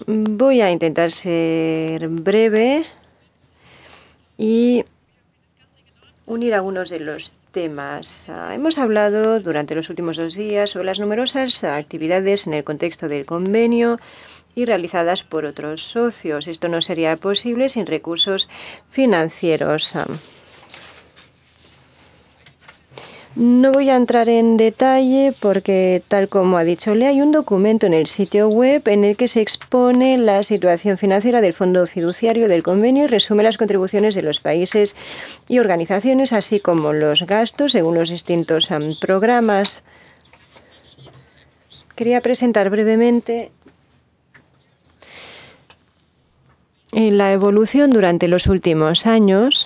Voy a intentar ser breve y unir algunos de los temas. Hemos hablado durante los últimos 2 días sobre las numerosas actividades en el contexto del convenio y realizadas por otros socios. Esto no sería posible sin recursos financieros. No voy a entrar en detalle porque, tal como ha dicho Lea, hay un documento en el sitio web en el que se expone la situación financiera del Fondo Fiduciario del Convenio y resume las contribuciones de los países y organizaciones, así como los gastos según los distintos programas. Quería presentar brevemente la evolución durante los últimos años.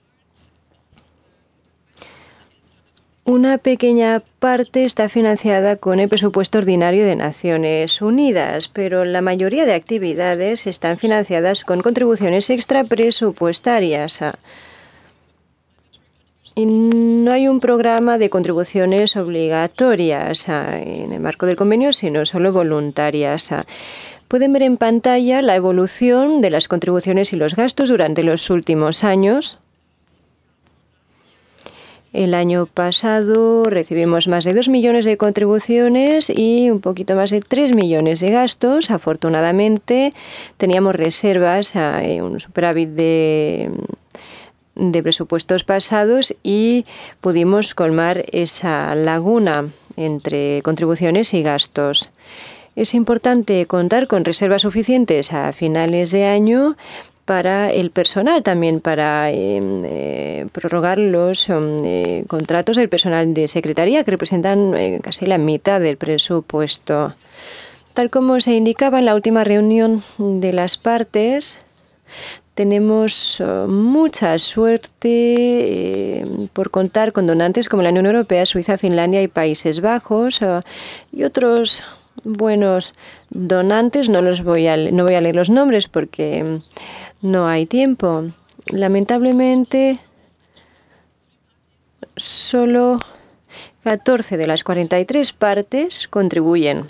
Una pequeña parte está financiada con el presupuesto ordinario de Naciones Unidas, pero la mayoría de actividades están financiadas con contribuciones extrapresupuestarias. Y no hay un programa de contribuciones obligatorias en el marco del convenio, sino solo voluntarias. Pueden ver en pantalla la evolución de las contribuciones y los gastos durante los últimos años. El año pasado recibimos más de 2 millones de contribuciones y un poquito más de 3 millones de gastos. Afortunadamente, teníamos reservas, un superávit de presupuestos pasados y pudimos colmar esa laguna entre contribuciones y gastos. Es importante contar con reservas suficientes a finales de año para el personal, también para prorrogar los contratos del personal de secretaría, que representan casi la mitad del presupuesto. Tal como se indicaba en la última reunión de las partes, tenemos mucha suerte por contar con donantes como la Unión Europea, Suiza, Finlandia y Países Bajos y otros buenos donantes. No voy a leer los nombres porque no hay tiempo. Lamentablemente, solo 14 de las 43 partes contribuyen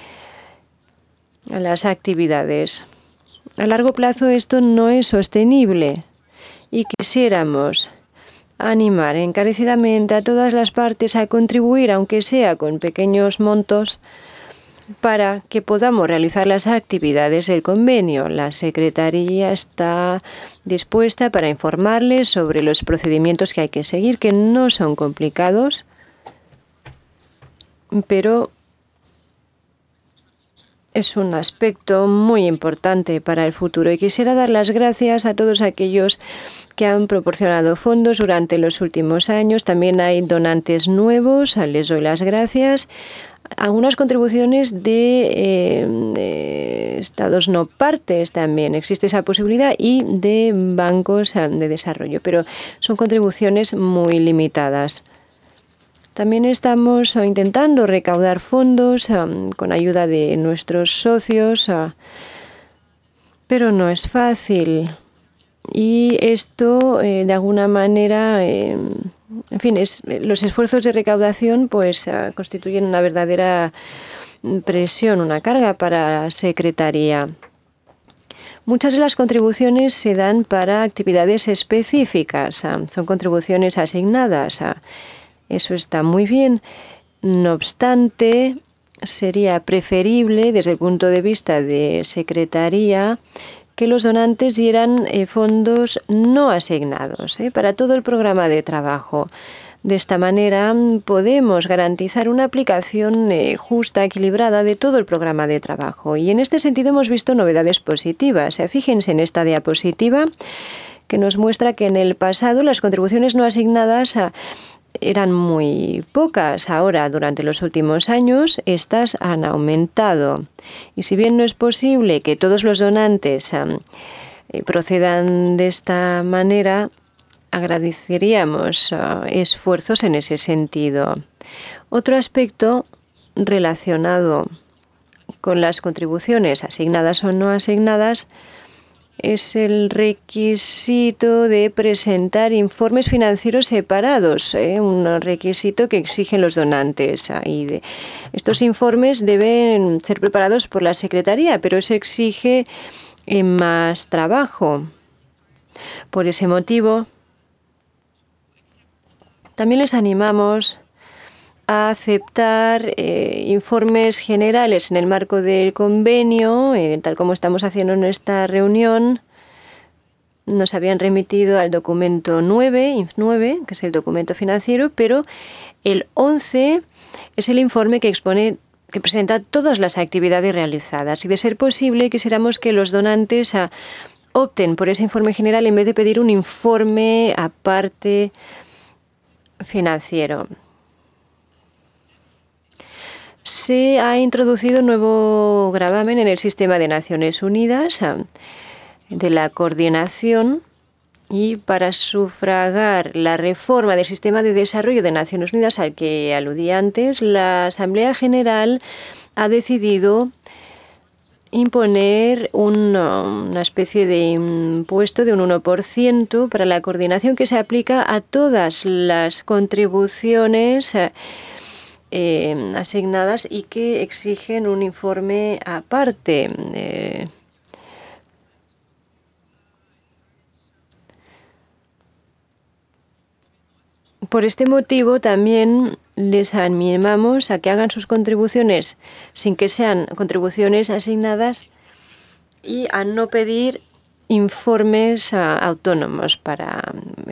a las actividades. A largo plazo esto no es sostenible y quisiéramos animar encarecidamente a todas las partes a contribuir, aunque sea con pequeños montos, para que podamos realizar las actividades del convenio. La Secretaría está dispuesta para informarles sobre los procedimientos que hay que seguir, que no son complicados, pero es un aspecto muy importante para el futuro. Y quisiera dar las gracias a todos aquellos que han proporcionado fondos durante los últimos años. También hay donantes nuevos, les doy las gracias. Algunas contribuciones de estados no partes también existe esa posibilidad, y de bancos de desarrollo, pero son contribuciones muy limitadas. También estamos intentando recaudar fondos con ayuda de nuestros socios, pero no es fácil. Y esto, de alguna manera, en fin, los esfuerzos de recaudación pues constituyen una verdadera presión, una carga para la Secretaría. Muchas de las contribuciones se dan para actividades específicas, son contribuciones asignadas. Eso está muy bien. No obstante, sería preferible, desde el punto de vista de Secretaría, que los donantes dieran fondos no asignados para todo el programa de trabajo. De esta manera podemos garantizar una aplicación justa, equilibrada de todo el programa de trabajo. Y en este sentido hemos visto novedades positivas. Fíjense en esta diapositiva que nos muestra que en el pasado las contribuciones no asignadas eran muy pocas. Ahora, durante los últimos años, estas han aumentado. Y si bien no es posible que todos los donantes procedan de esta manera, agradeceríamos esfuerzos en ese sentido. Otro aspecto relacionado con las contribuciones asignadas o no asignadas es el requisito de presentar informes financieros separados, un requisito que exigen los donantes. Estos informes deben ser preparados por la Secretaría, pero eso exige más trabajo. Por ese motivo, también les animamos a aceptar informes generales en el marco del convenio, tal como estamos haciendo en esta reunión. Nos habían remitido al documento 9, INF 9, que es el documento financiero, pero el 11 es el informe que presenta todas las actividades realizadas. Y de ser posible, quisiéramos que los donantes opten por ese informe general en vez de pedir un informe aparte financiero. Se ha introducido un nuevo gravamen en el sistema de Naciones Unidas de la coordinación, y para sufragar la reforma del sistema de desarrollo de Naciones Unidas al que aludí antes, la Asamblea General ha decidido imponer una especie de impuesto de un 1% para la coordinación que se aplica a todas las contribuciones asignadas y que exigen un informe aparte. Por este motivo también les animamos a que hagan sus contribuciones sin que sean contribuciones asignadas y a no pedir informes autónomos para